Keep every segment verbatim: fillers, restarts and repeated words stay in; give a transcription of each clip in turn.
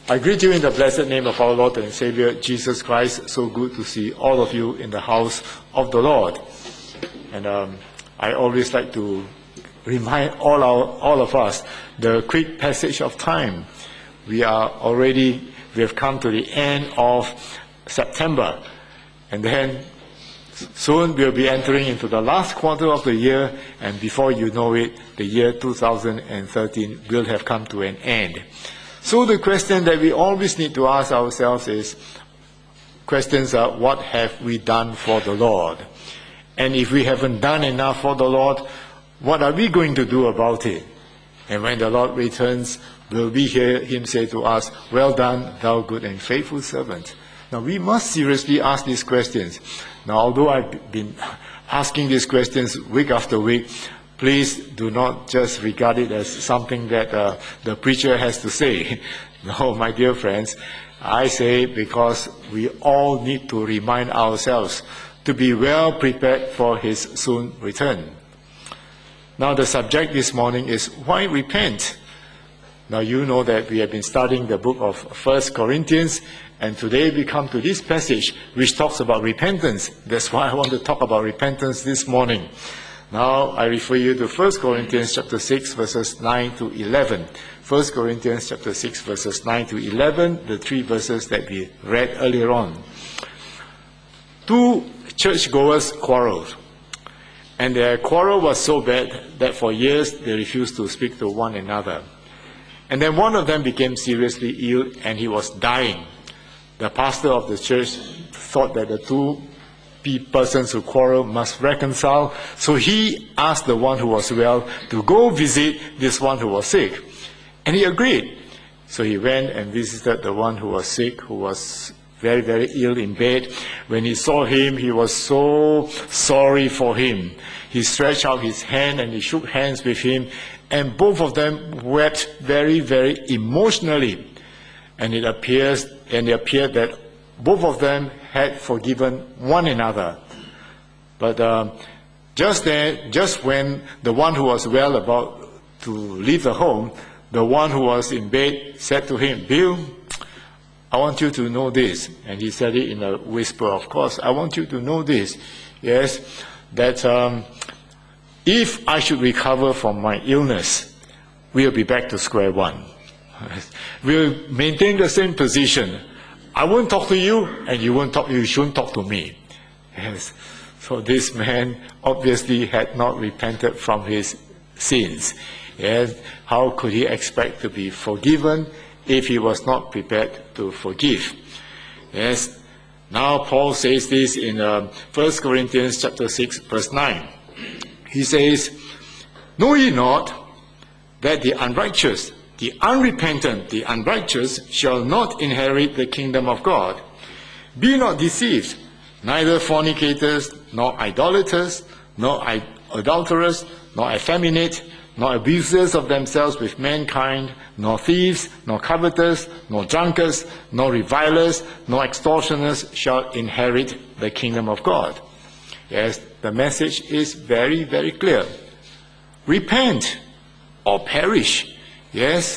I greet you in the blessed name of our Lord and Savior, Jesus Christ. So good to see all of you in the house of the Lord. And um, I always like to remind all, our, all of us the quick passage of time. We are already, we have come to the end of September. And then soon we'll be entering into the last quarter of the year. And before you know it, the year two thousand thirteen will have come to an end. So the question that we always need to ask ourselves is, questions are, what have we done for the Lord? And if we haven't done enough for the Lord, what are we going to do about it? And when the Lord returns, will we hear him say to us, well done, thou good and faithful servant? Now we must seriously ask these questions. Now although I've been asking these questions week after week, please do not just regard it as something that uh, the preacher has to say. No, my dear friends, I say because we all need to remind ourselves to be well prepared for his soon return. Now the subject this morning is why repent? Now you know that we have been studying the book of First Corinthians, and today we come to this passage which talks about repentance. That's why I want to talk about repentance this morning. Now, I refer you to First Corinthians chapter six, verses nine to eleven. First Corinthians chapter six, verses nine to eleven, the three verses that we read earlier on. Two churchgoers quarreled, and their quarrel was so bad that for years they refused to speak to one another. And then one of them became seriously ill, and he was dying. The pastor of the church thought that the two persons who quarrel must reconcile. So he asked the one who was well to go visit this one who was sick. And he agreed. So he went and visited the one who was sick, who was very, very ill in bed. When he saw him, he was so sorry for him. He stretched out his hand and he shook hands with him. And both of them wept very, very emotionally. And it appears, and it appeared that both of them had forgiven one another. But um, just then, just when the one who was well about to leave the home, the one who was in bed said to him, Bill, I want you to know this. And he said it in a whisper, of course. I want you to know this. Yes, that um, if I should recover from my illness, we'll be back to square one. We'll maintain the same position. I won't talk to you, and you won't talk. You shouldn't talk to me. Yes. So this man obviously had not repented from his sins. Yes. How could he expect to be forgiven if he was not prepared to forgive? Yes. Now Paul says this in uh, First Corinthians chapter six, verse nine. He says, "Know ye not that the unrighteous, the unrepentant, the unrighteous shall not inherit the kingdom of God? Be not deceived, neither fornicators, nor idolaters, nor adulterers, nor effeminate, nor abusers of themselves with mankind, nor thieves, nor covetous, nor drunkards, nor revilers, nor extortioners shall inherit the kingdom of God." Yes, the message is very, very clear. Repent or perish. Yes,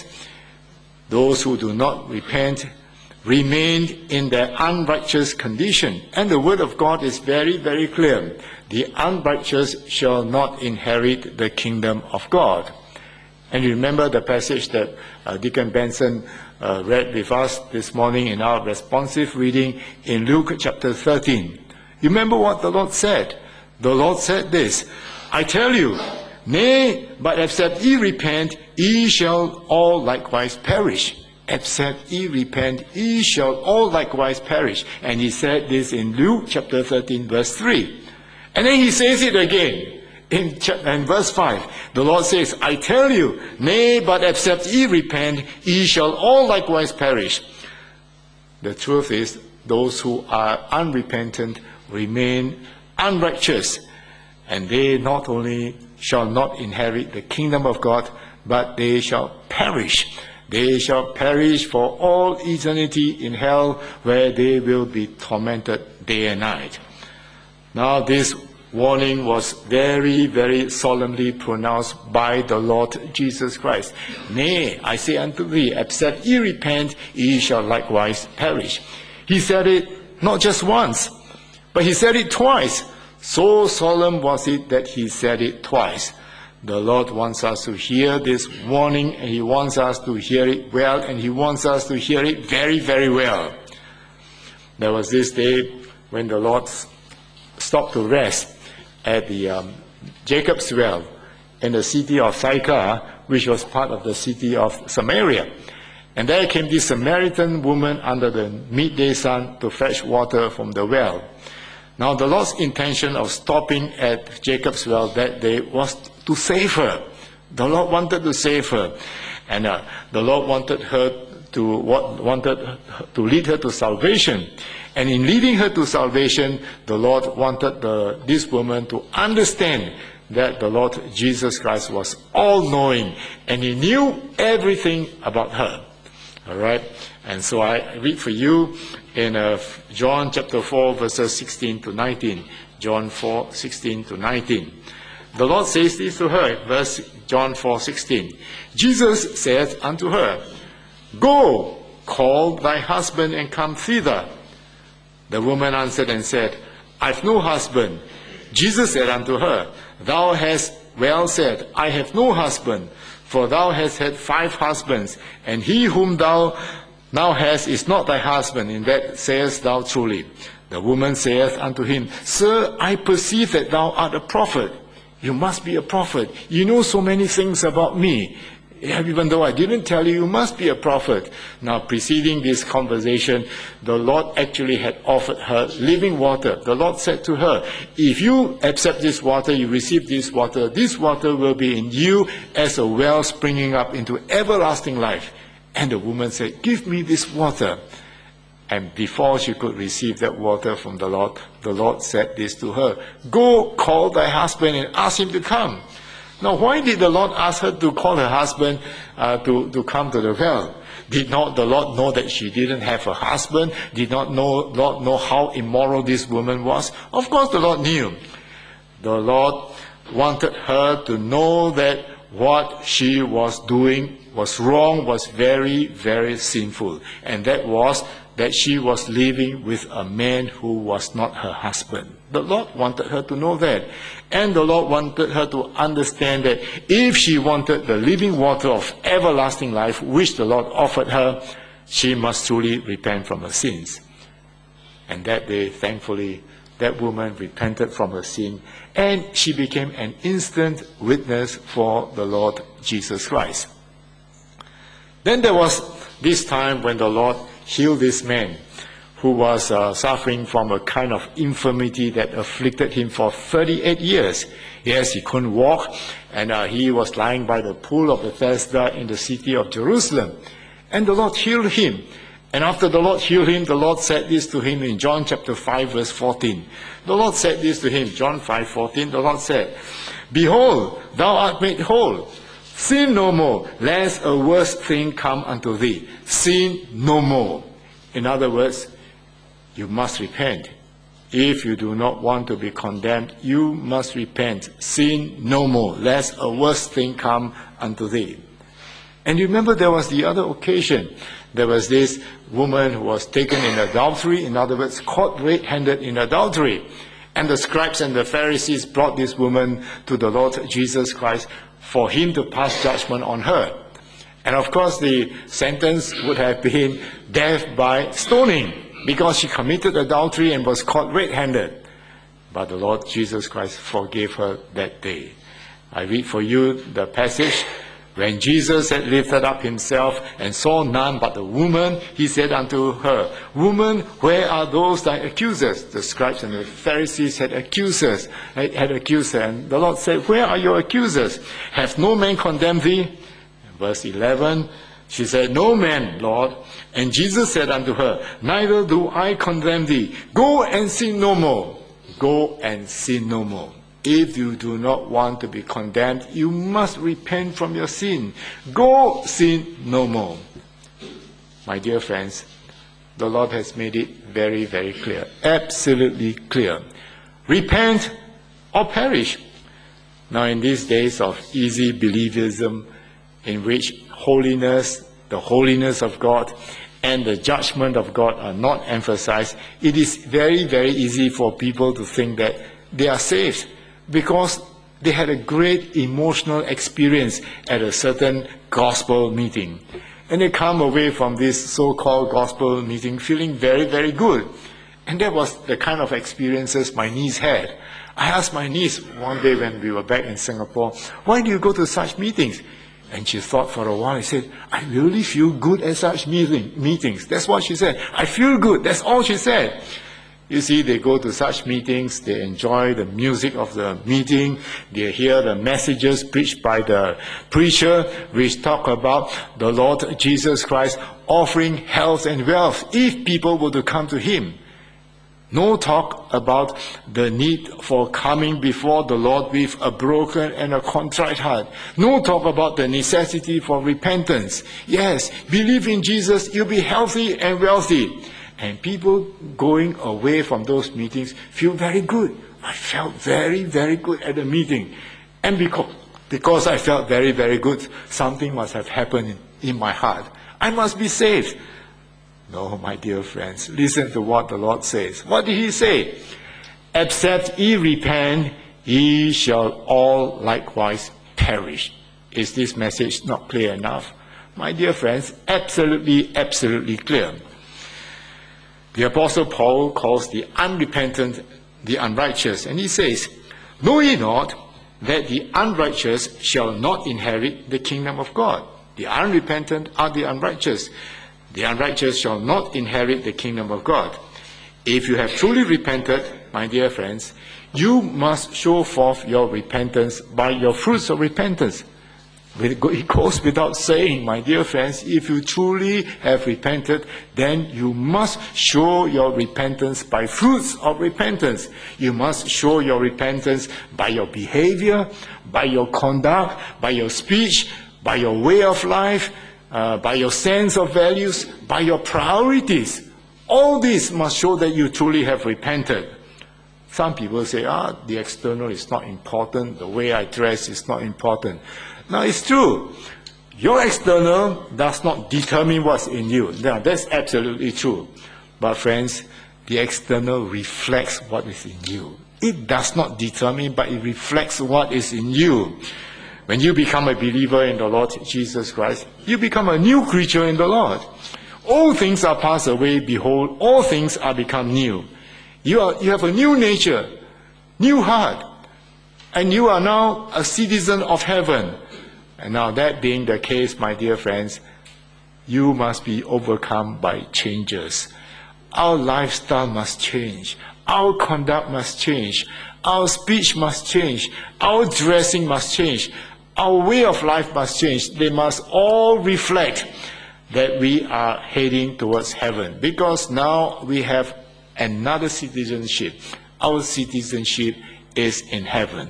those who do not repent remain in their unrighteous condition. And the word of God is very, very clear. The unrighteous shall not inherit the kingdom of God. And you remember the passage that uh, Deacon Benson uh, read with us this morning in our responsive reading in Luke chapter thirteen. You remember what the Lord said? The Lord said this, "I tell you, nay, but except ye repent, ye shall all likewise perish." Except ye repent, ye shall all likewise perish. And he said this in Luke chapter thirteen, verse three. And then he says it again in, in verse five. The Lord says, "I tell you, nay, but except ye repent, ye shall all likewise perish." The truth is, those who are unrepentant remain unrighteous, and they not only shall not inherit the kingdom of God, but they shall perish. They shall perish for all eternity in hell, where they will be tormented day and night. Now this warning was very, very solemnly pronounced by the Lord Jesus Christ. Nay, I say unto thee, except ye repent, ye shall likewise perish. He said it not just once, but he said it twice. So solemn was it that he said it twice. The Lord wants us to hear this warning, and he wants us to hear it well, and he wants us to hear it very, very well. There was this day when the Lord stopped to rest at the um, Jacob's well in the city of Sychar, which was part of the city of Samaria. And there came this Samaritan woman under the midday sun to fetch water from the well. Now the Lord's intention of stopping at Jacob's well that day was to save her. The Lord wanted to save her. And uh, the Lord wanted her to what, wanted to lead her to salvation. And in leading her to salvation, the Lord wanted the, this woman to understand that the Lord Jesus Christ was all-knowing, and he knew everything about her. All right? And so I read for you in uh, John chapter four, verses sixteen to nineteen. John four, sixteen to nineteen. The Lord says this to her, verse John four, sixteen. Jesus said unto her, Go, call thy husband and come thither. The woman answered and said, I've no husband. Jesus said unto her, Thou hast well said, I have no husband, for thou hast had five husbands, and he whom thou now hast is not thy husband, in that sayest thou truly. The woman saith unto him, Sir, I perceive that thou art a prophet. You must be a prophet. You know so many things about me. Even though I didn't tell you, you must be a prophet. Now, preceding this conversation, the Lord actually had offered her living water. The Lord said to her, if you accept this water, you receive this water, this water will be in you as a well springing up into everlasting life. And the woman said, give me this water. And before she could receive that water from the Lord, the Lord said this to her, Go, call thy husband and ask him to come. Now, why did the Lord ask her to call her husband uh, to, to come to the well? Did not the Lord know that she didn't have a husband? Did not know, Lord know how immoral this woman was? Of course the Lord knew. The Lord wanted her to know that what she was doing was wrong, was very, very sinful. And that was that she was living with a man who was not her husband. The Lord wanted her to know that. And the Lord wanted her to understand that if she wanted the living water of everlasting life, which the Lord offered her, she must truly repent from her sins. And that day, thankfully, that woman repented from her sin, and she became an instant witness for the Lord Jesus Christ. Then there was this time when the Lord healed this man who was uh, suffering from a kind of infirmity that afflicted him for thirty-eight years. Yes, he couldn't walk, and uh, he was lying by the pool of Bethesda in the city of Jerusalem. And the Lord healed him. And after the Lord healed him, the Lord said this to him in John chapter five, verse fourteen. The Lord said this to him, John five, fourteen, the Lord said, Behold, thou art made whole. Sin no more, lest a worse thing come unto thee. Sin no more. In other words, you must repent. If you do not want to be condemned, you must repent. Sin no more, lest a worse thing come unto thee. And you remember there was the other occasion. There was this woman who was taken in adultery, in other words, caught red-handed in adultery. And the scribes and the Pharisees brought this woman to the Lord Jesus Christ for him to pass judgment on her. And of course, the sentence would have been death by stoning, because she committed adultery and was caught red-handed. But the Lord Jesus Christ forgave her that day. I read for you the passage. When Jesus had lifted up himself and saw none but the woman, he said unto her, Woman, where are those thy accusers? The scribes and the Pharisees had accusers, had accused her. And the Lord said, Where are your accusers? Hath no man condemned thee? Verse eleven, she said, No man, Lord. And Jesus said unto her, Neither do I condemn thee. Go and sin no more. Go and sin no more. If you do not want to be condemned, you must repent from your sin. Go sin no more. My dear friends, the Lord has made it very, very clear. Absolutely clear. Repent or perish. Now, in these days of easy believism, in which holiness, the holiness of God, and the judgment of God are not emphasized, it is very, very easy for people to think that they are saved because they had a great emotional experience at a certain gospel meeting. And they come away from this so-called gospel meeting feeling very, very good. And that was the kind of experiences my niece had. I asked my niece one day when we were back in Singapore, why do you go to such meetings? And she thought for a while and said, I really feel good at such meeting, meetings. That's what she said. I feel good. That's all she said. You see, they go to such meetings, they enjoy the music of the meeting, they hear the messages preached by the preacher, which talk about the Lord Jesus Christ offering health and wealth if people were to come to Him. No talk about the need for coming before the Lord with a broken and a contrite heart. No talk about the necessity for repentance. Yes, believe in Jesus, you'll be healthy and wealthy. And people going away from those meetings feel very good. I felt very, very good at the meeting. And because, because I felt very, very good, something must have happened in, in my heart. I must be saved. No, my dear friends, listen to what the Lord says. What did He say? Except ye repent, ye shall all likewise perish. Is this message not clear enough? My dear friends, absolutely, absolutely clear. The Apostle Paul calls the unrepentant the unrighteous, and he says, know ye not that the unrighteous shall not inherit the kingdom of God? The unrepentant are the unrighteous. The unrighteous shall not inherit the kingdom of God. If you have truly repented, my dear friends, you must show forth your repentance by your fruits of repentance. It goes without saying, my dear friends, if you truly have repented, then you must show your repentance by fruits of repentance. You must show your repentance by your behavior, by your conduct, by your speech, by your way of life, uh, by your sense of values, by your priorities. All this must show that you truly have repented. Some people say, ah, the external is not important, the way I dress is not important. Now, it's true. Your external does not determine what's in you. Now, that's absolutely true. But friends, the external reflects what is in you. It does not determine, but it reflects what is in you. When you become a believer in the Lord Jesus Christ, you become a new creature in the Lord. All things are passed away. Behold, all things are become new. You are, you have a new nature, new heart, and you are now a citizen of heaven. And now that being the case, my dear friends, you must be overcome by changes. Our lifestyle must change. Our conduct must change. Our speech must change. Our dressing must change. Our way of life must change. They must all reflect that we are heading towards heaven. Because now we have another citizenship. Our citizenship is in heaven.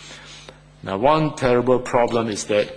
Now, one terrible problem is that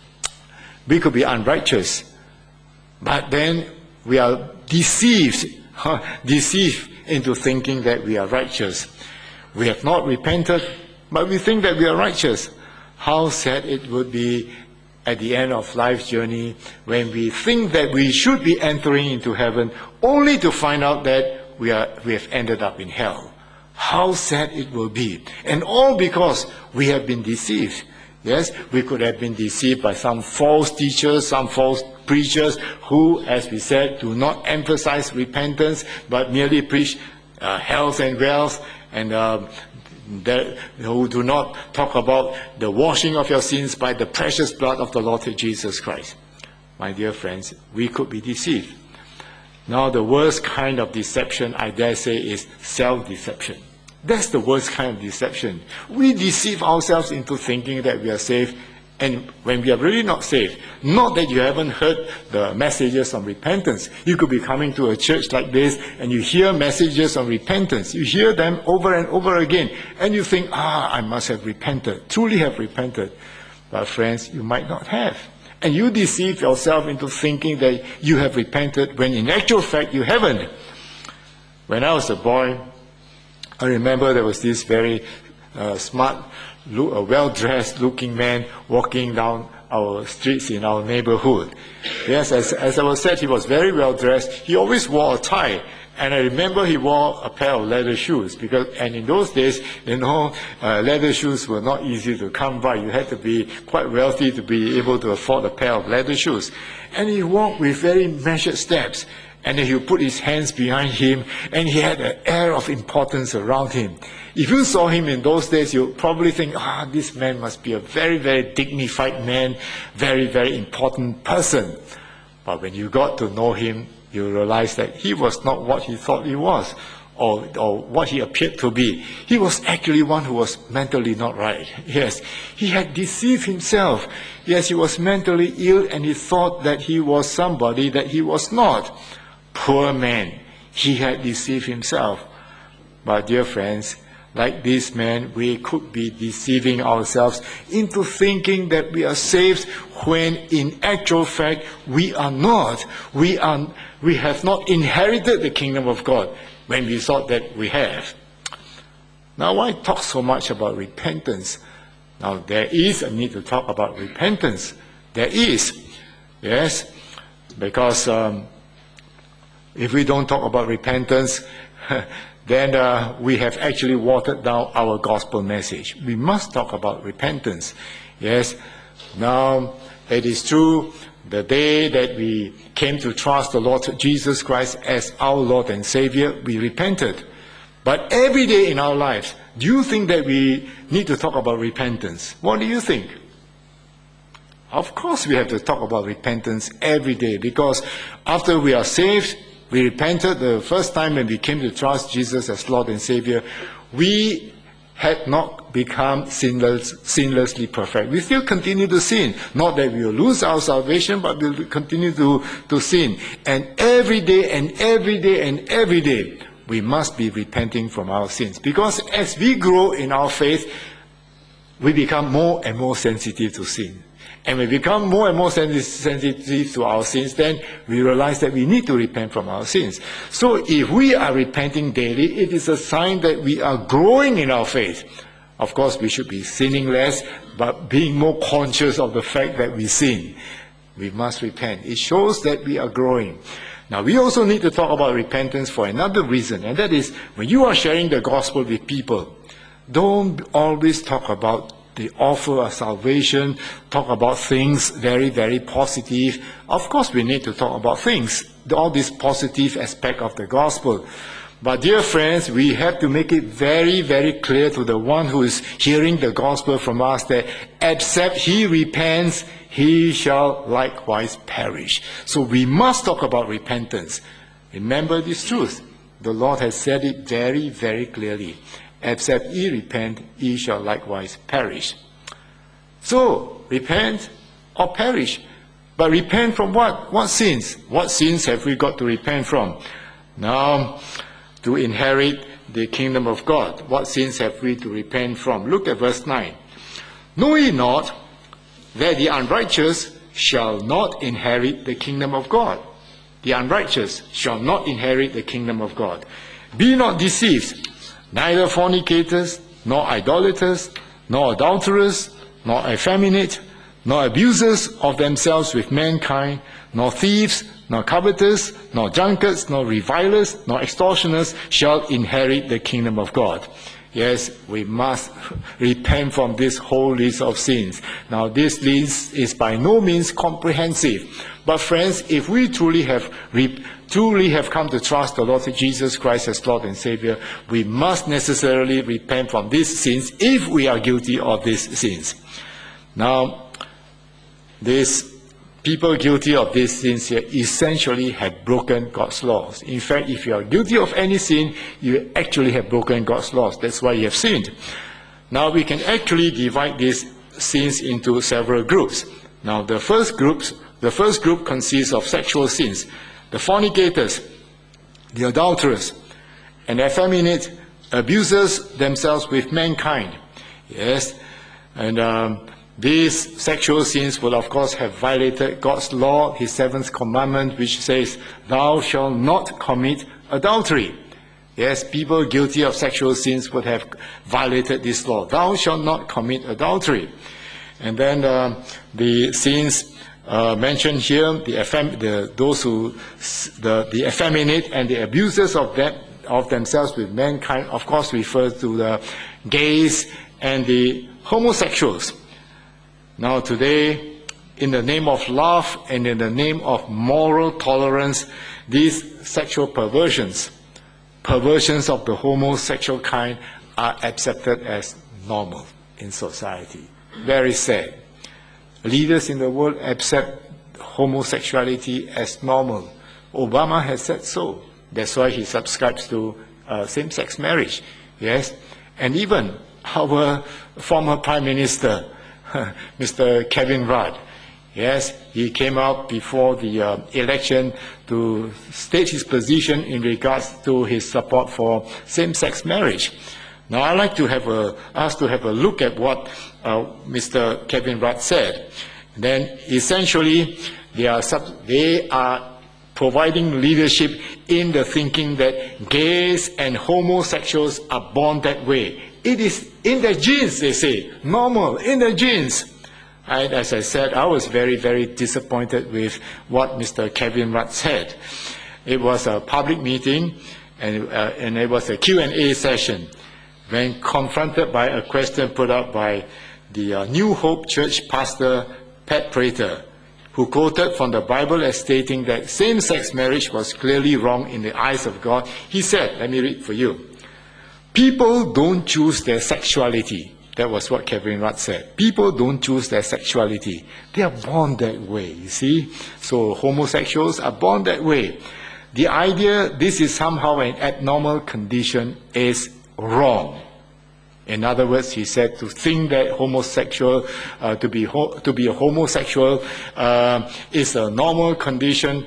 we could be unrighteous, but then we are deceived, deceived into thinking that we are righteous. We have not repented, but we think that we are righteous. How sad it would be at the end of life's journey when we think that we should be entering into heaven, only to find out that we are we have ended up in hell. How sad it will be. And all because we have been deceived. Yes, we could have been deceived by some false teachers, some false preachers who, as we said, do not emphasize repentance, but merely preach uh, health and wealth, and uh, that, who do not talk about the washing of your sins by the precious blood of the Lord Jesus Christ. My dear friends, we could be deceived. Now, the worst kind of deception, I dare say, is self-deception. That's the worst kind of deception. We deceive ourselves into thinking that we are saved, and when we are really not saved. Not that you haven't heard the messages on repentance. You could be coming to a church like this, and you hear messages on repentance. You hear them over and over again, and you think, ah, I must have repented, truly have repented. But friends, you might not have. And you deceive yourself into thinking that you have repented, when in actual fact you haven't. When I was a boy, I remember there was this very uh, smart, look, a well-dressed looking man walking down our streets in our neighborhood. Yes, as, as I was said, he was very well-dressed. He always wore a tie. And I remember he wore a pair of leather shoes, because, and in those days, you know, uh, leather shoes were not easy to come by. You had to be quite wealthy to be able to afford a pair of leather shoes. And he walked with very measured steps. And then he would put his hands behind him, and he had an air of importance around him. If you saw him in those days, you'd probably think, ah, this man must be a very, very dignified man, very, very important person. But when you got to know him, you realize that he was not what he thought he was, or, or what he appeared to be. He was actually one who was mentally not right. Yes, he had deceived himself. Yes, he was mentally ill, and he thought that he was somebody that he was not. Poor man, he had deceived himself. But dear friends, like this man, we could be deceiving ourselves into thinking that we are saved when in actual fact we are not. We are, we have not inherited the kingdom of God when we thought that we have. Now, why talk so much about repentance? Now, there is a need to talk about repentance. There is, yes, because um, if we don't talk about repentance, then uh, we have actually watered down our gospel message. We must talk about repentance. Yes, now it is true, the day that we came to trust the Lord Jesus Christ as our Lord and Savior, we repented. But every day in our lives, do you think that we need to talk about repentance? What do you think? Of course we have to talk about repentance every day, because after we are saved, we repented the first time when we came to trust Jesus as Lord and Savior. We had not become sinless, sinlessly perfect. We still continue to sin. Not that we will lose our salvation, but we will continue to, to sin. And every day and every day and every day, we must be repenting from our sins. Because as we grow in our faith, we become more and more sensitive to sin. And we become more and more sensitive to our sins, then we realize that we need to repent from our sins. So if we are repenting daily, it is a sign that we are growing in our faith. Of course, we should be sinning less, but being more conscious of the fact that we sin. We must repent. It shows that we are growing. Now, we also need to talk about repentance for another reason, and that is when you are sharing the gospel with people, don't always talk about the offer of salvation, talk about things very, very positive. Of course, we need to talk about things, all this positive aspect of the gospel. But dear friends, we have to make it very, very clear to the one who is hearing the gospel from us that except he repents, he shall likewise perish. So we must talk about repentance. Remember this truth. The Lord has said it very, very clearly. Except ye repent, ye shall likewise perish. So, repent or perish. But repent from what? What sins? What sins have we got to repent from? Now, to inherit the kingdom of God, what sins have we to repent from? Look at verse nine. Know ye not that the unrighteous shall not inherit the kingdom of God? The unrighteous shall not inherit the kingdom of God. Be not deceived. Neither fornicators, nor idolaters, nor adulterers, nor effeminate, nor abusers of themselves with mankind, nor thieves, nor covetous, nor drunkards, nor revilers, nor extortioners shall inherit the kingdom of God. Yes, we must repent from this whole list of sins. Now, this list is by no means comprehensive. But friends, if we truly have re- truly have come to trust the Lord Jesus Christ as Lord and Savior, we must necessarily repent from these sins if we are guilty of these sins. Now, these people guilty of these sins here essentially have broken God's laws. In fact, if you are guilty of any sin, you actually have broken God's laws. That's why you have sinned. Now, we can actually divide these sins into several groups. Now, the first groups, the first group consists of sexual sins. The fornicators, the adulterers, and effeminate abusers themselves with mankind. Yes, and um, these sexual sins will of course have violated God's law, His seventh commandment, which says, "Thou shalt not commit adultery." Yes, people guilty of sexual sins would have violated this law. Thou shalt not commit adultery. And then uh, the sins uh, mentioned here, the, effem the those who, the, the effeminate and the abusers of them, of themselves with mankind, of course, refers to the gays and the homosexuals. Now today, in the name of love and in the name of moral tolerance, these sexual perversions, perversions of the homosexual kind, are accepted as normal in society. Very sad. Leaders in the world accept homosexuality as normal. Obama has said so. That's why he subscribes to uh, same-sex marriage. Yes, and even our former Prime Minister, Mister Kevin Rudd, yes, he came out before the uh, election to state his position in regards to his support for same-sex marriage. Now, I'd like to have a, us to have a look at what uh, Mister Kevin Rudd said. Then, essentially, they are, sub they are providing leadership in the thinking that gays and homosexuals are born that way. It is in their genes, they say, normal, in their genes. And as I said, I was very, very disappointed with what Mister Kevin Rudd said. It was a public meeting, and, uh, and it was a Q and A session. When confronted by a question put up by the uh, New Hope Church pastor, Pat Prater, who quoted from the Bible as stating that same-sex marriage was clearly wrong in the eyes of God, he said, let me read for you, people don't choose their sexuality. That was what Kevin Rudd said. People don't choose their sexuality. They are born that way, you see. So homosexuals are born that way. The idea this is somehow an abnormal condition is wrong. In other words, he said to think that homosexual, uh, to be ho to be a homosexual uh, is a normal condition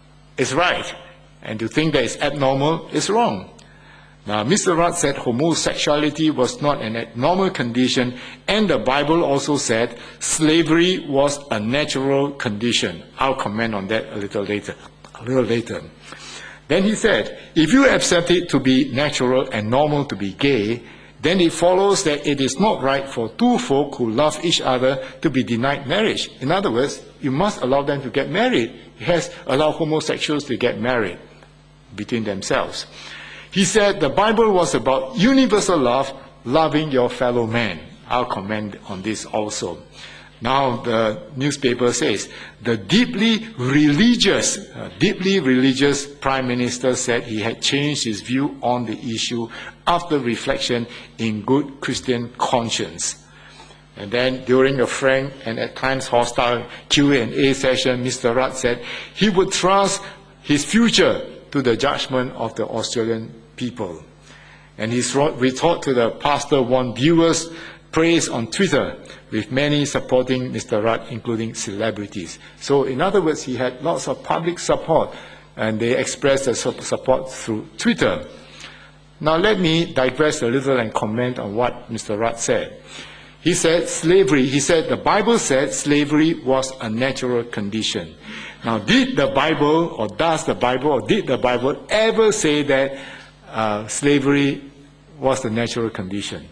is right, and to think that it's abnormal is wrong. Now, Mister Rudd said homosexuality was not an abnormal condition, and the Bible also said slavery was a natural condition. I'll comment on that a little later. A little later. Then he said, if you accept it to be natural and normal to be gay, then it follows that it is not right for two folk who love each other to be denied marriage. In other words, you must allow them to get married. Yes, allow homosexuals to get married between themselves. He said the Bible was about universal love, loving your fellow man. I'll comment on this also. Now the newspaper says, the deeply religious, uh, deeply religious Prime Minister said he had changed his view on the issue after reflection in good Christian conscience. And then during a frank and at times hostile Q and A session, Mister Rudd said he would trust his future to the judgment of the Australian people. And his retort to the pastor won viewers' praise on Twitter, with many supporting Mister Rudd, including celebrities. So in other words, he had lots of public support, and they expressed their support through Twitter. Now let me digress a little and comment on what Mister Rudd said. He said slavery, he said the Bible said slavery was a natural condition. Now did the Bible, or does the Bible, or did the Bible ever say that uh, slavery was the natural condition?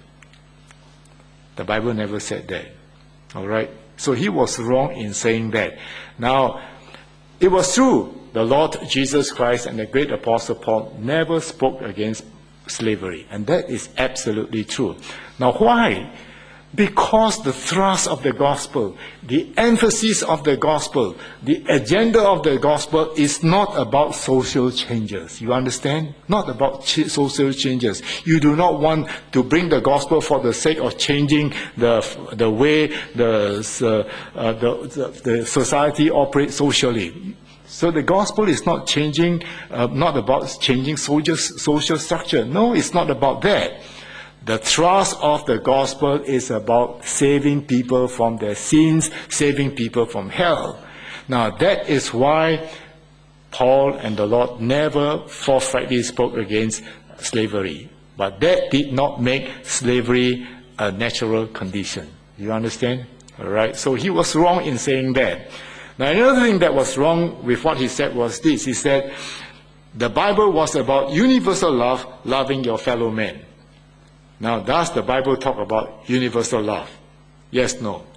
The Bible never said that. All right? So he was wrong in saying that. Now, it was true. The Lord Jesus Christ and the great Apostle Paul never spoke against slavery. And that is absolutely true. Now, why? Because the thrust of the gospel, the emphasis of the gospel, the agenda of the gospel is not about social changes. You understand? Not about ch social changes. You do not want to bring the gospel for the sake of changing the, the way the, uh, the, the, the society operates socially. So the gospel is not changing, uh, not about changing social, social structure. No, it's not about that. The thrust of the gospel is about saving people from their sins, saving people from hell. Now that is why Paul and the Lord never forthrightly spoke against slavery. But that did not make slavery a natural condition. You understand? All right. So he was wrong in saying that. Now another thing that was wrong with what he said was this. He said, The Bible was about universal love, loving your fellow man. Now, does the Bible talk about universal love? Yes, no.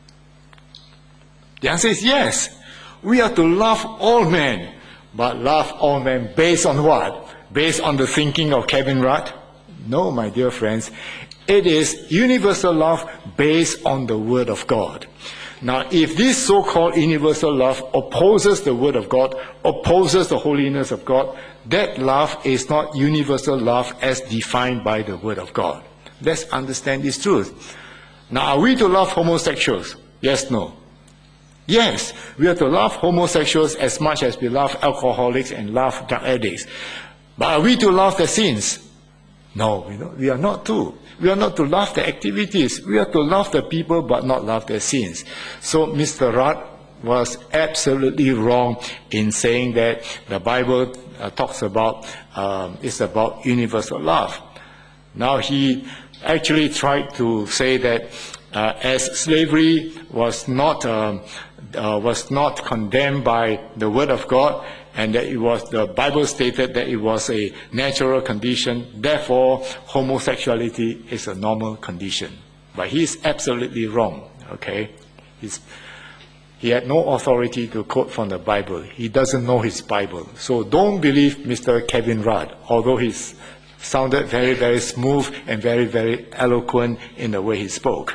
The answer is yes. We are to love all men, but love all men based on what? Based on the thinking of Kevin Rudd? No, my dear friends. It is universal love based on the Word of God. Now, if this so-called universal love opposes the Word of God, opposes the holiness of God, that love is not universal love as defined by the Word of God. Let's understand this truth. Now, are we to love homosexuals? Yes, no. Yes, we are to love homosexuals as much as we love alcoholics and love drug addicts. But are we to love their sins? No, we, don't, we are not to. We are not to love the activities. We are to love the people but not love their sins. So Mister Rudd was absolutely wrong in saying that the Bible uh, talks about, um, it's about universal love. Now he actually tried to say that uh, as slavery was not, um, uh, was not condemned by the Word of God, and that it was, the Bible stated that it was a natural condition, therefore homosexuality is a normal condition. But he is absolutely wrong, okay? He's, he had no authority to quote from the Bible. He doesn't know his Bible. So don't believe Mister Kevin Rudd, although he's sounded very, very smooth and very, very eloquent in the way he spoke.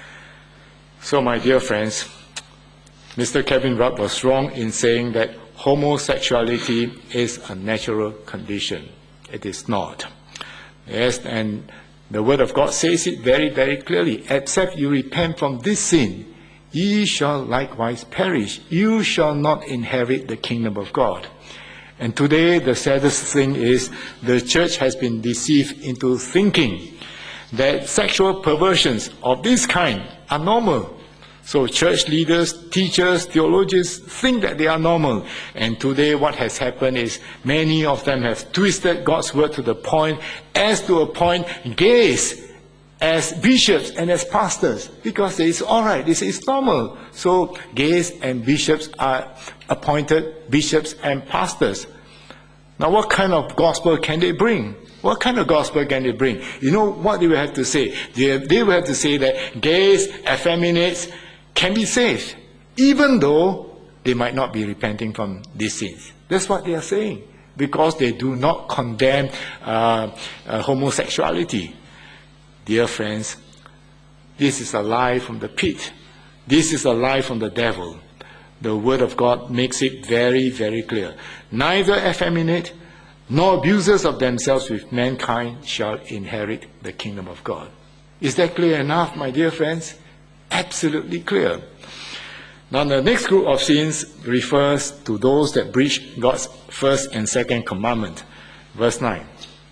So my dear friends, Mister Kevin Rudd was wrong in saying that homosexuality is a natural condition. It is not. Yes, and the Word of God says it very, very clearly. Except you repent from this sin, ye shall likewise perish. You shall not inherit the kingdom of God. And today, the saddest thing is the church has been deceived into thinking that sexual perversions of this kind are normal. So church leaders, teachers, theologians think that they are normal. And today what has happened is many of them have twisted God's word to the point, as to appoint gays as bishops and as pastors. Because it's all right, this is normal. So gays and bishops are appointed bishops and pastors. Now what kind of gospel can they bring? What kind of gospel can they bring? You know what they will have to say? They, they will have to say that gays, effeminates, can be saved, even though they might not be repenting from these sins. That's what they are saying, because they do not condemn uh, uh, homosexuality. Dear friends, this is a lie from the pit. This is a lie from the devil. The Word of God makes it very, very clear. Neither effeminate nor abusers of themselves with mankind shall inherit the kingdom of God. Is that clear enough, my dear friends? Absolutely clear. Now the next group of sins refers to those that breach God's first and second commandment. Verse nine.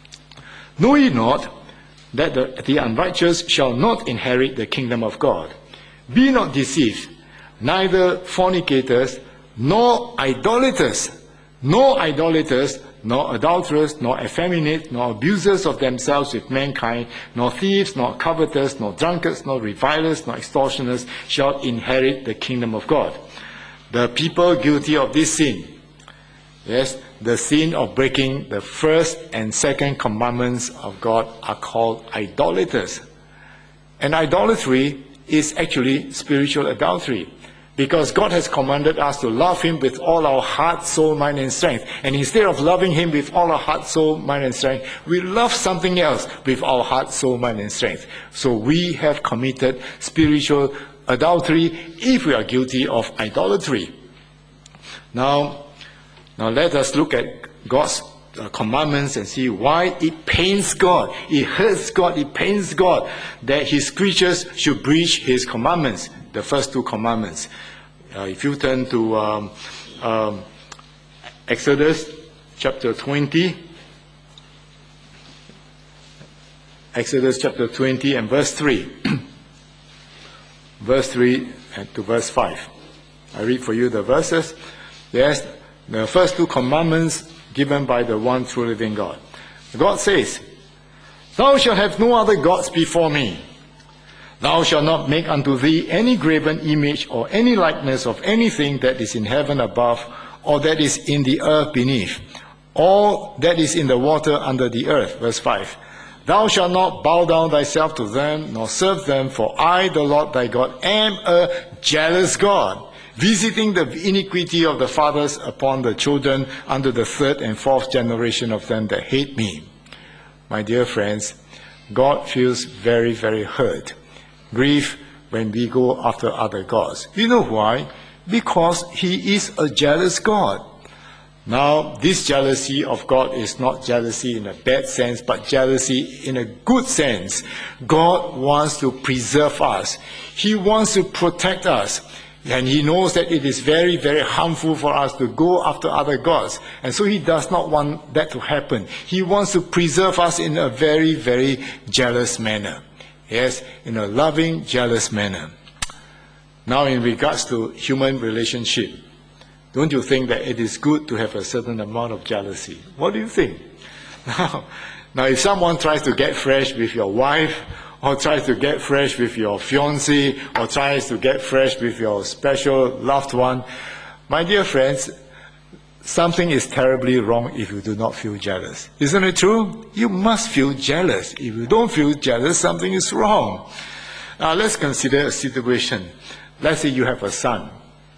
Know ye not that the, the unrighteous shall not inherit the kingdom of God? Be not deceived, neither fornicators, nor idolaters, nor idolaters, nor adulterers, nor effeminate, nor abusers of themselves with mankind, nor thieves, nor covetous, nor drunkards, nor revilers, nor extortioners shall inherit the kingdom of God. The people guilty of this sin, yes, the sin of breaking the first and second commandments of God, are called idolaters. And idolatry is actually spiritual adultery. Because God has commanded us to love Him with all our heart, soul, mind, and strength. And instead of loving Him with all our heart, soul, mind, and strength, we love something else with our heart, soul, mind, and strength. So we have committed spiritual adultery if we are guilty of idolatry. Now, now let us look at God's uh, commandments and see why it pains God, it hurts God, it pains God that His creatures should breach His commandments. The first two commandments. Uh, if you turn to um, um, Exodus chapter twenty, Exodus chapter twenty and verse three, verse three to verse five. I read for you the verses. Yes, the first two commandments given by the one true living God. God says, "Thou shalt have no other gods before me. Thou shalt not make unto thee any graven image or any likeness of anything that is in heaven above, or that is in the earth beneath, all that is in the water under the earth. Verse five. Thou shalt not bow down thyself to them, nor serve them, for I, the Lord thy God, am a jealous God, visiting the iniquity of the fathers upon the children unto the third and fourth generation of them that hate me. My dear friends, God feels very, very hurt, grief, when we go after other gods. You know why? Because he is a jealous God. Now, this jealousy of God is not jealousy in a bad sense, but jealousy in a good sense. God wants to preserve us. He wants to protect us. And he knows that it is very, very harmful for us to go after other gods. And so he does not want that to happen. He wants to preserve us in a very, very jealous manner. Yes, in a loving, jealous manner. Now, in regards to human relationship, don't you think that it is good to have a certain amount of jealousy? What do you think? Now, now if someone tries to get fresh with your wife, or tries to get fresh with your fiancé, or tries to get fresh with your special loved one, my dear friends, something is terribly wrong if you do not feel jealous. Isn't it true? You must feel jealous. If you don't feel jealous, something is wrong. Now let's consider a situation. Let's say you have a son.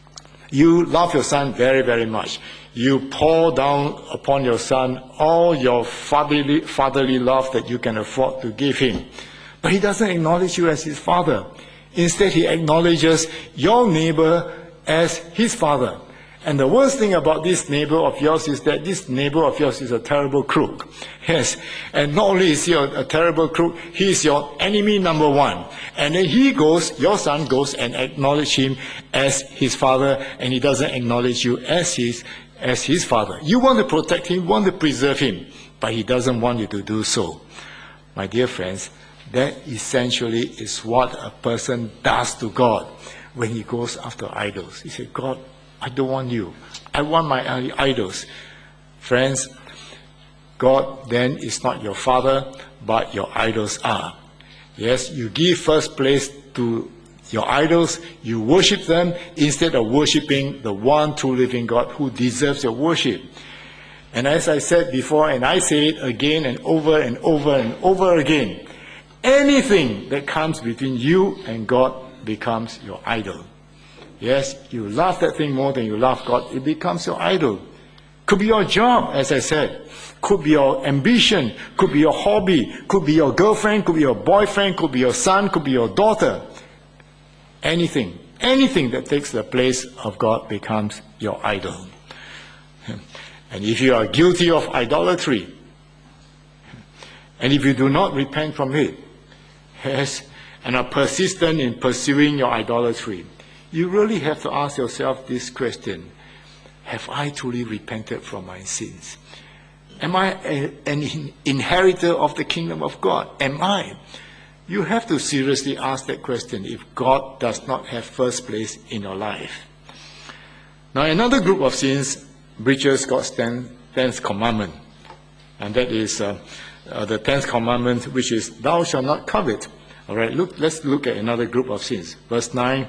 You love your son very, very much. You pour down upon your son all your fatherly, fatherly love that you can afford to give him. But he doesn't acknowledge you as his father. Instead, he acknowledges your neighbor as his father. And the worst thing about this neighbor of yours is that this neighbor of yours is a terrible crook. Yes. And not only is he a, a terrible crook, he is your enemy number one. And then he goes, your son goes and acknowledges him as his father, and he doesn't acknowledge you as his, as his father. You want to protect him, want to preserve him, but he doesn't want you to do so. My dear friends, that essentially is what a person does to God when he goes after idols. He says, God, I don't want you. I want my idols. Friends, God then is not your father, but your idols are. Yes, you give first place to your idols, you worship them instead of worshiping the one true living God who deserves your worship. And as I said before, and I say it again and over and over and over again, anything that comes between you and God becomes your idol. Yes, you love that thing more than you love God, it becomes your idol. Could be your job, as I said. Could be your ambition, could be your hobby, could be your girlfriend, could be your boyfriend, could be your son, could be your daughter. Anything, anything that takes the place of God becomes your idol. And if you are guilty of idolatry, and if you do not repent from it, yes, and are persistent in pursuing your idolatry, you really have to ask yourself this question: have I truly repented from my sins? Am I a, an inheritor of the kingdom of God? Am I? You have to seriously ask that question if God does not have first place in your life. Now, another group of sins breaches God's ten, tenth commandment, and that is uh, uh, the tenth commandment, which is, thou shalt not covet. All right, look, let's look at another group of sins. Verse nine.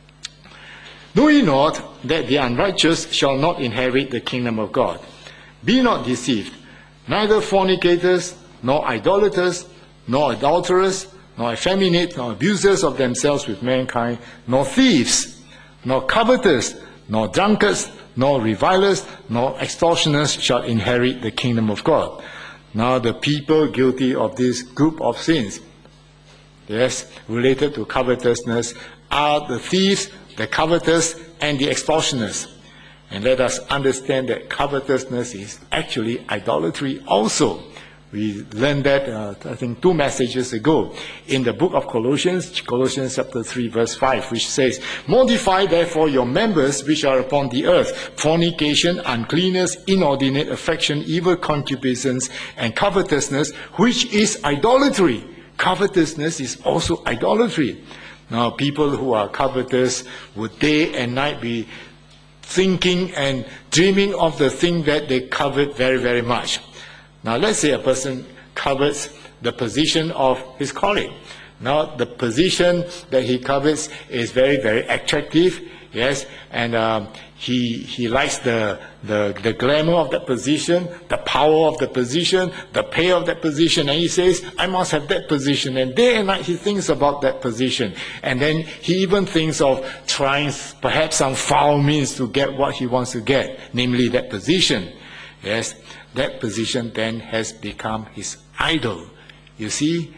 Know ye not that the unrighteous shall not inherit the kingdom of God? Be not deceived, neither fornicators, nor idolaters, nor adulterers, nor effeminate, nor abusers of themselves with mankind, nor thieves, nor covetous, nor drunkards, nor revilers, nor extortioners shall inherit the kingdom of God. Now the people guilty of this group of sins, yes, related to covetousness, are the thieves, the covetous, and the extortioners. And let us understand that covetousness is actually idolatry also. We learned that, uh, I think, two messages ago in the book of Colossians, Colossians chapter three, verse five, which says, mortify therefore your members which are upon the earth, fornication, uncleanness, inordinate affection, evil concupiscence, and covetousness, which is idolatry. Covetousness is also idolatry. Now, people who are covetous would day and night be thinking and dreaming of the thing that they covet very, very much. Now, let's say a person covets the position of his colleague. Now, the position that he covets is very, very attractive. yes, and um, he he likes the, the the glamour of that position, the power of the position, the pay of that position, and he says, I must have that position, and day and night he thinks about that position, and then he even thinks of trying perhaps some foul means to get what he wants to get, namely that position. Yes, that position then has become his idol. You see,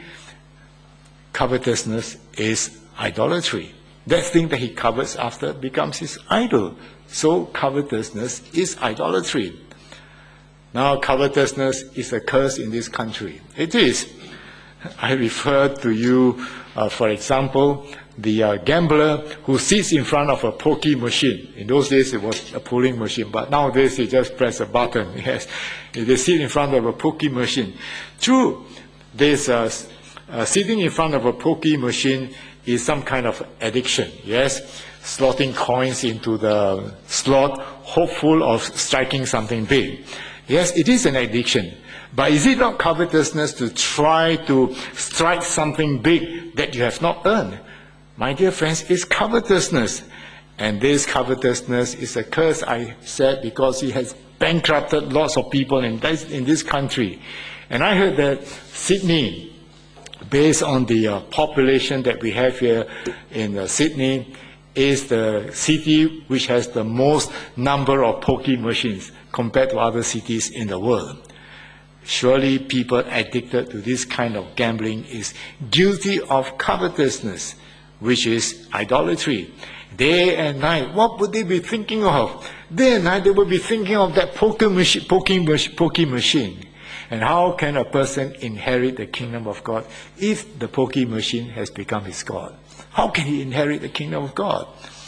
covetousness is idolatry. That thing that he covets after becomes his idol. So covetousness is idolatry. Now covetousness is a curse in this country. It is. I refer to you, uh, for example, the uh, gambler who sits in front of a pokie machine. In those days it was a pulling machine, but nowadays you just press a button. Yes, they sit in front of a pokie machine. True, there's a, uh, sitting in front of a pokie machine is some kind of addiction. Yes, slotting coins into the slot, hopeful of striking something big. Yes, it is an addiction. But is it not covetousness to try to strike something big that you have not earned? My dear friends, it's covetousness. And this covetousness is a curse, I said, because it has bankrupted lots of people in this, in this country. And I heard that Sydney, based on the uh, population that we have here in uh, Sydney, is the city which has the most number of pokie machines compared to other cities in the world. Surely people addicted to this kind of gambling is guilty of covetousness, which is idolatry. Day and night, what would they be thinking of? Day and night they would be thinking of that poker machine, poking, pokie machine. And how can a person inherit the kingdom of God if the pokie machine has become his God? How can he inherit the kingdom of God?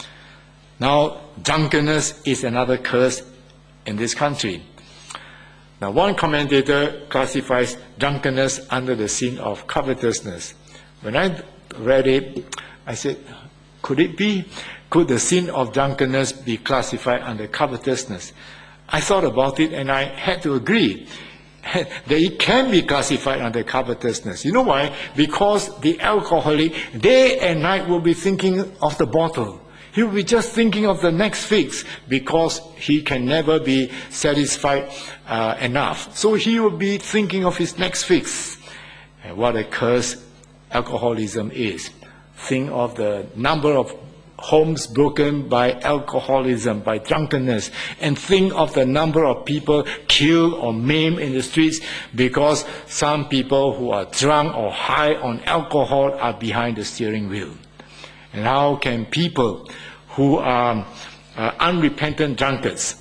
Now, drunkenness is another curse in this country. Now, one commentator classifies drunkenness under the sin of covetousness. When I read it, I said, could it be? Could the sin of drunkenness be classified under covetousness? I thought about it and I had to agree that it can be classified under covetousness. You know why? Because the alcoholic day and night will be thinking of the bottle. He will be just thinking of the next fix because he can never be satisfied uh, enough. So he will be thinking of his next fix. And what a curse alcoholism is. Think of the number of homes broken by alcoholism, by drunkenness, and think of the number of people killed or maimed in the streets because some people who are drunk or high on alcohol are behind the steering wheel. And how can people who are uh, unrepentant drunkards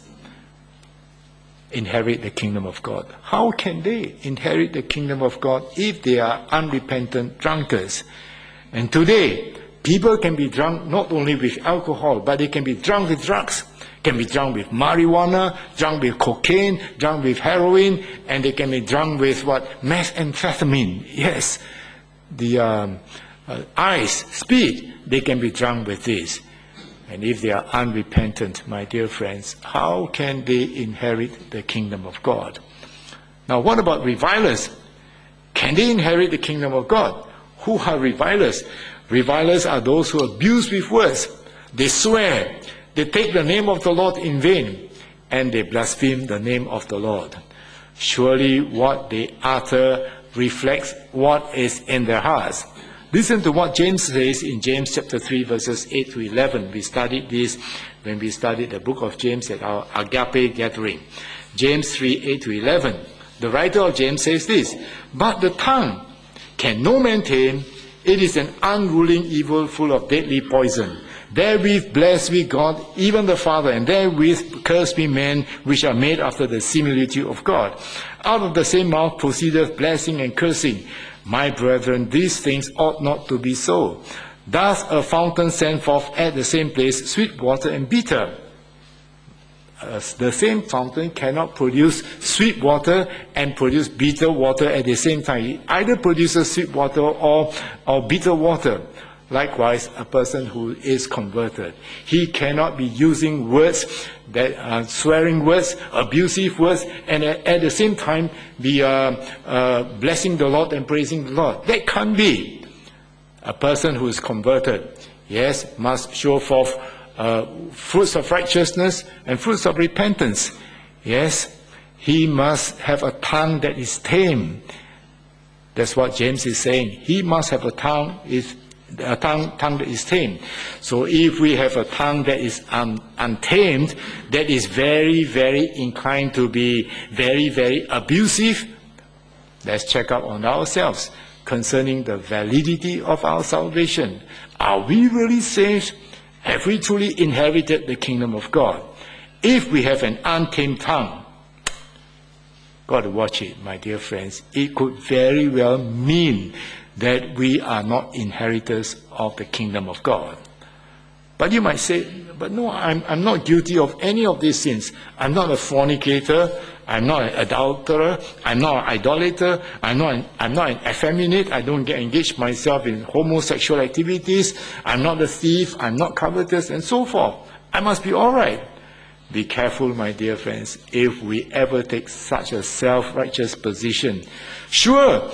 inherit the kingdom of God? How can they inherit the kingdom of God if they are unrepentant drunkards? And today, people can be drunk not only with alcohol, but they can be drunk with drugs. Can be drunk with marijuana, drunk with cocaine, drunk with heroin, and they can be drunk with what? Methamphetamine. Yes, the um, uh, ice, speed, they can be drunk with this. And if they are unrepentant, my dear friends, how can they inherit the kingdom of God? Now, what about revilers? Can they inherit the kingdom of God? Who are revilers? Revilers are those who abuse with words. They swear. They take the name of the Lord in vain. And they blaspheme the name of the Lord. Surely what they utter reflects what is in their hearts. Listen to what James says in James chapter three, verses eight to eleven. We studied this when we studied the book of James at our Agape gathering. James three, eight to eleven. The writer of James says this, "But the tongue can no man tame. It is an unruly evil full of deadly poison. Therewith bless we God, even the Father, and therewith curse we men, which are made after the similitude of God. Out of the same mouth proceedeth blessing and cursing. My brethren, these things ought not to be so. Does a fountain send forth at the same place sweet water and bitter? Uh, the same fountain cannot produce sweet water and produce bitter water at the same time. It either produces sweet water or, or bitter water. Likewise, a person who is converted, he cannot be using words, that uh, swearing words, abusive words, and at, at the same time be uh, uh, blessing the Lord and praising the Lord. That can't be. A person who is converted, yes, must show forth uh, fruits of righteousness and fruits of repentance. Yes, he must have a tongue that is tame. That's what James is saying. He must have a tongue is a tongue, tongue that is tamed. So if we have a tongue that is un, untamed, that is very, very inclined to be very, very abusive, let's check up on ourselves concerning the validity of our salvation. Are we really saved? Have we truly inherited the kingdom of God? If we have an untamed tongue, got to watch it, my dear friends. It could very well mean that we are not inheritors of the kingdom of God. But you might say, but no, I'm, I'm not guilty of any of these sins. I'm not a fornicator. I'm not an adulterer. I'm not an idolater. I'm not an, I'm not an effeminate. I don't get engaged myself in homosexual activities. I'm not a thief. I'm not covetous, and so forth. I must be all right. Be careful, my dear friends, if we ever take such a self-righteous position. Sure,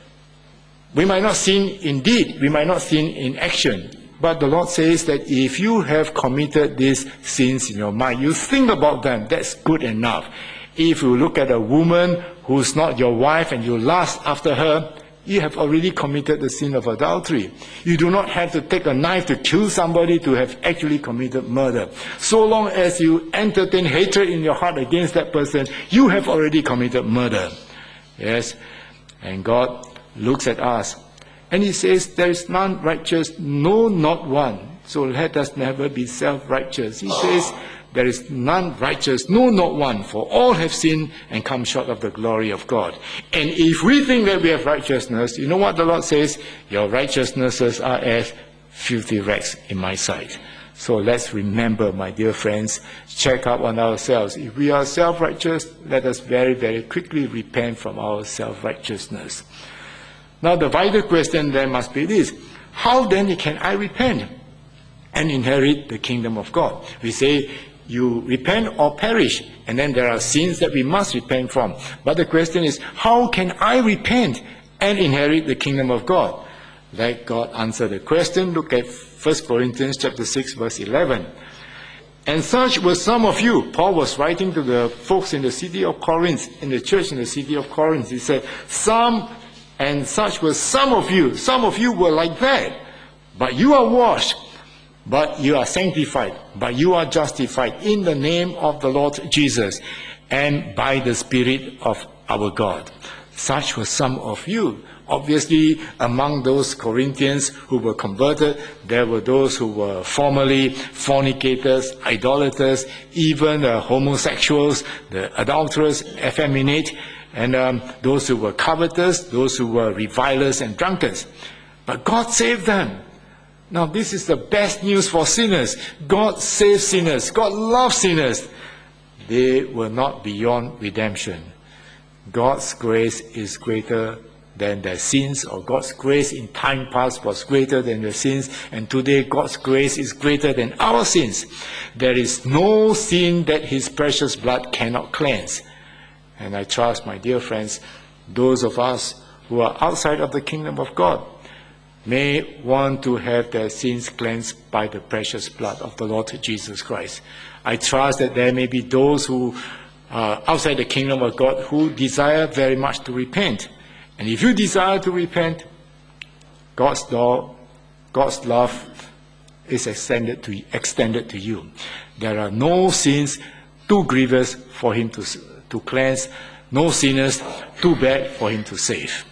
we might not sin in deed, we might not sin in action, but the Lord says that if you have committed these sins in your mind, you think about them, that's good enough. If you look at a woman who's not your wife and you lust after her, you have already committed the sin of adultery. You do not have to take a knife to kill somebody to have actually committed murder. So long as you entertain hatred in your heart against that person, you have already committed murder. Yes, and God looks at us and he says, there is none righteous, no, not one. So let us never be self-righteous. He says, there is none righteous, no, not one, for all have sinned and come short of the glory of God. And if we think that we have righteousness, you know what the Lord says? Your righteousnesses are as filthy rags in my sight. So let's remember, my dear friends, check up on ourselves. If we are self-righteous, let us very, very quickly repent from our self-righteousness. Now the vital question then must be this: how then can I repent and inherit the kingdom of God? We say, you repent or perish, and then there are sins that we must repent from. But the question is, how can I repent and inherit the kingdom of God? Let God answer the question. Look at First Corinthians chapter six, verse eleven. And such were some of you. Paul was writing to the folks in the city of Corinth, in the church in the city of Corinth. He said, some, and such were some of you. Some of you were like that. But you are washed, but you are sanctified, but you are justified in the name of the Lord Jesus and by the Spirit of our God. Such were some of you. Obviously, among those Corinthians who were converted, there were those who were formerly fornicators, idolaters, even uh, homosexuals, the adulterers, effeminate, and um, those who were covetous, those who were revilers and drunkards. But God saved them. Now, this is the best news for sinners. God saves sinners. God loves sinners. They were not beyond redemption. God's grace is greater than their sins, or God's grace in time past was greater than their sins, and today God's grace is greater than our sins. There is no sin that His precious blood cannot cleanse. And I trust, my dear friends, those of us who are outside of the kingdom of God may want to have their sins cleansed by the precious blood of the Lord Jesus Christ. I trust that there may be those who are outside the kingdom of God who desire very much to repent. And if you desire to repent, God's law, God's love is extended to, extended to you. There are no sins too grievous for Him to, to cleanse, no sinners too bad for Him to save.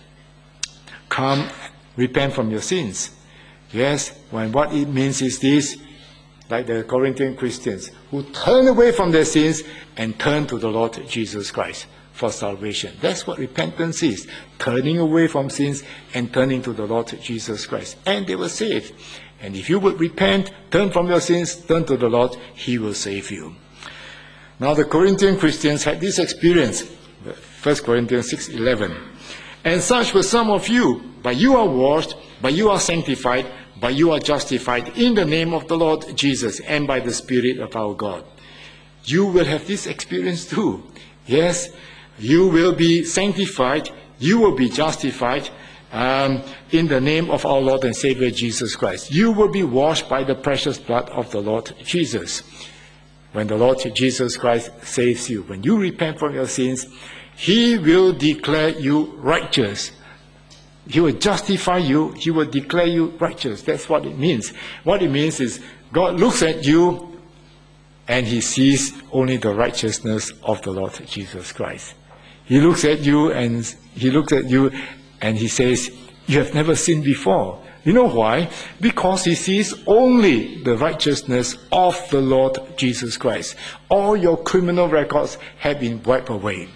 Come, repent from your sins. Yes, when what it means is this, like the Corinthian Christians who turn away from their sins and turn to the Lord Jesus Christ for salvation. That's what repentance is, turning away from sins and turning to the Lord Jesus Christ. And they were saved. And if you would repent, turn from your sins, turn to the Lord, He will save you. Now the Corinthian Christians had this experience, First Corinthians six eleven. And such were some of you, but you are washed, but you are sanctified, but you are justified in the name of the Lord Jesus and by the Spirit of our God. You will have this experience too. Yes, you will be sanctified, you will be justified, um, in the name of our Lord and Savior Jesus Christ. You will be washed by the precious blood of the Lord Jesus. When the Lord Jesus Christ saves you, when you repent from your sins, He will declare you righteous. He will justify you. He will declare you righteous. That's what it means. What it means is God looks at you and He sees only the righteousness of the Lord Jesus Christ. He looks at you and He looks at you and He says, you have never sinned before. You know why? Because He sees only the righteousness of the Lord Jesus Christ. All your criminal records have been wiped away.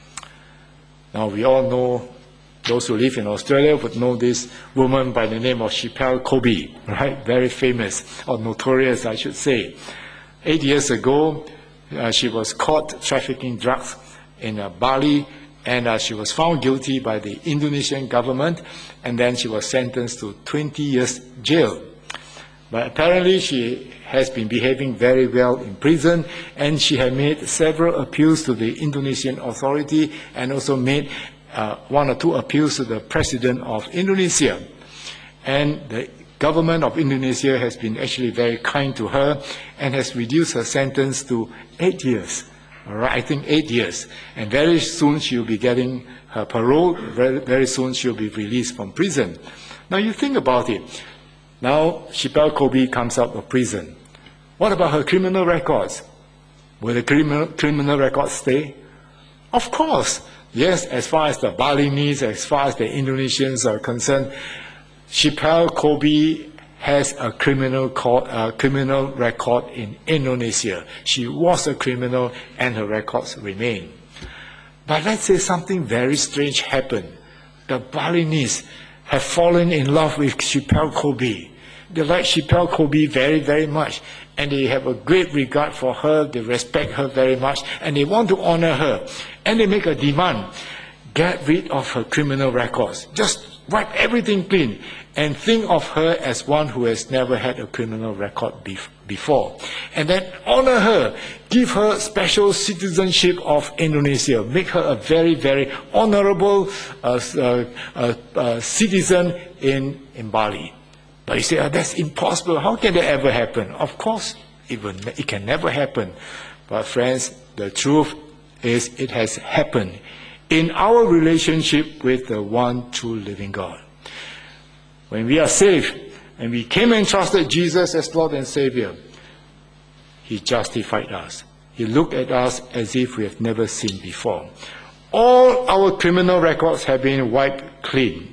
Now we all know, those who live in Australia would know this woman by the name of Schapelle Corby, right? Very famous, or notorious I should say. Eight years ago, uh, she was caught trafficking drugs in uh, Bali, and uh, she was found guilty by the Indonesian government, and then she was sentenced to twenty years jail. But apparently she has been behaving very well in prison, and she had made several appeals to the Indonesian authority, and also made uh, one or two appeals to the president of Indonesia. And the government of Indonesia has been actually very kind to her, and has reduced her sentence to eight years. All right, I think eight years. And very soon she'll be getting her parole. Very, very soon she'll be released from prison. Now you think about it. Now Schapelle Corby comes out of prison. What about her criminal records? Will the criminal, criminal records stay? Of course. Yes, as far as the Balinese, as far as the Indonesians are concerned, Schapelle Corby has a criminal, court, uh, criminal record in Indonesia. She was a criminal and her records remain. But let's say something very strange happened. The Balinese have fallen in love with Schapelle Corby. They like Schapelle Corby very, very much. And they have a great regard for her. They respect her very much. And they want to honor her. And they make a demand. Get rid of her criminal records. Just wipe everything clean. And think of her as one who has never had a criminal record bef before. And then honor her. Give her special citizenship of Indonesia. Make her a very, very honorable uh, uh, uh, uh, citizen in, in Bali. But you say, oh, that's impossible. How can that ever happen? Of course, it, will, it can never happen. But friends, the truth is it has happened in our relationship with the one true living God. When we are saved and we came and trusted Jesus as Lord and Savior, He justified us. He looked at us as if we have never sinned before. All our criminal records have been wiped clean.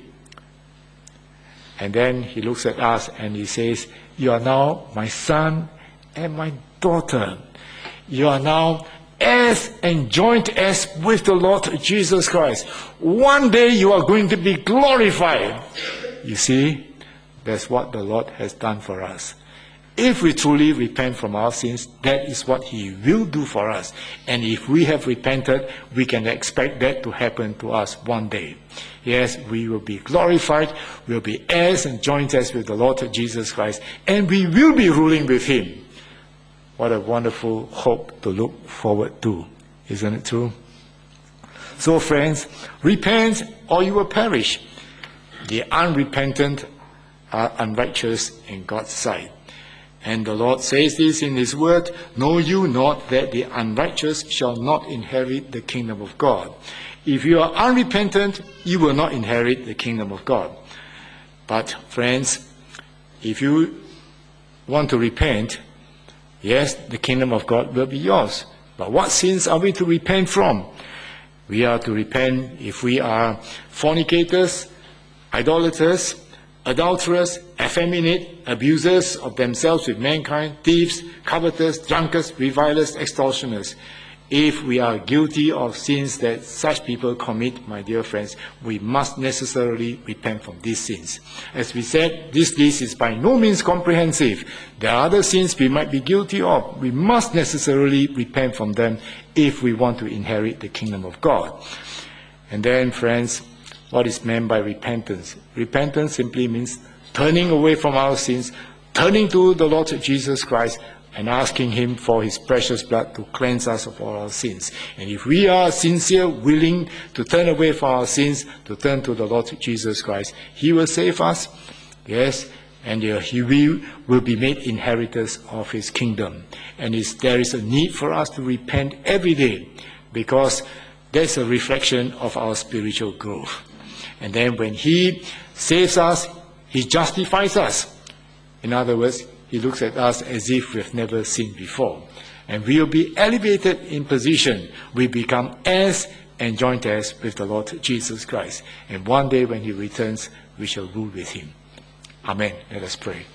And then He looks at us and He says, you are now my son and my daughter. You are now heirs and joint heirs with the Lord Jesus Christ. One day you are going to be glorified. You see, that's what the Lord has done for us. If we truly repent from our sins, that is what He will do for us. And if we have repented, we can expect that to happen to us one day. Yes, we will be glorified, we'll be heirs and joint heirs with the Lord Jesus Christ, and we will be ruling with Him. What a wonderful hope to look forward to. Isn't it true? So friends, repent or you will perish. The unrepentant are unrighteous in God's sight. And the Lord says this in His word, know you not that the unrighteous shall not inherit the kingdom of God. If you are unrepentant, you will not inherit the kingdom of God. But friends, if you want to repent, yes, the kingdom of God will be yours. But what sins are we to repent from? We are to repent if we are fornicators, idolaters, adulterers, effeminate, abusers of themselves with mankind, thieves, covetous, drunkards, revilers, extortioners. If we are guilty of sins that such people commit, my dear friends, we must necessarily repent from these sins. As we said, this list is by no means comprehensive. There are other sins we might be guilty of. We must necessarily repent from them if we want to inherit the kingdom of God. And then, friends, what is meant by repentance? Repentance simply means turning away from our sins, turning to the Lord Jesus Christ, and asking him for his precious blood to cleanse us of all our sins. And if we are sincere, willing to turn away from our sins, to turn to the Lord Jesus Christ, he will save us, yes, and he will, will be made inheritors of his kingdom. And there is a need for us to repent every day, because that's a reflection of our spiritual growth. And then when he saves us, he justifies us. In other words, he looks at us as if we've never sinned before. And we'll be elevated in position. We become heirs and joint heirs with the Lord Jesus Christ. And one day when he returns, we shall rule with him. Amen. Let us pray.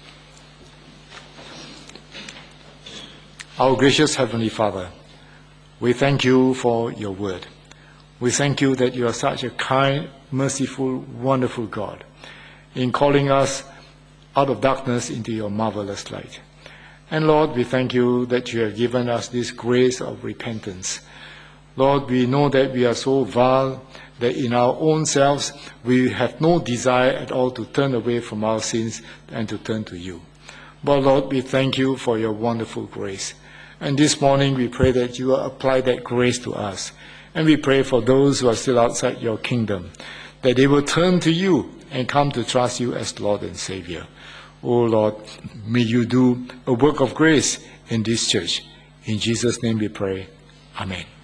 Our gracious Heavenly Father, we thank you for your word. We thank you that you are such a kind, merciful, wonderful God in calling us out of darkness into your marvelous light. And Lord, we thank you that you have given us this grace of repentance. Lord, we know that we are so vile that in our own selves we have no desire at all to turn away from our sins and to turn to you. But Lord, we thank you for your wonderful grace. And this morning we pray that you will apply that grace to us. And we pray for those who are still outside your kingdom, that they will turn to you and come to trust you as Lord and Savior. Oh Lord, may you do a work of grace in this church. In Jesus' name we pray. Amen.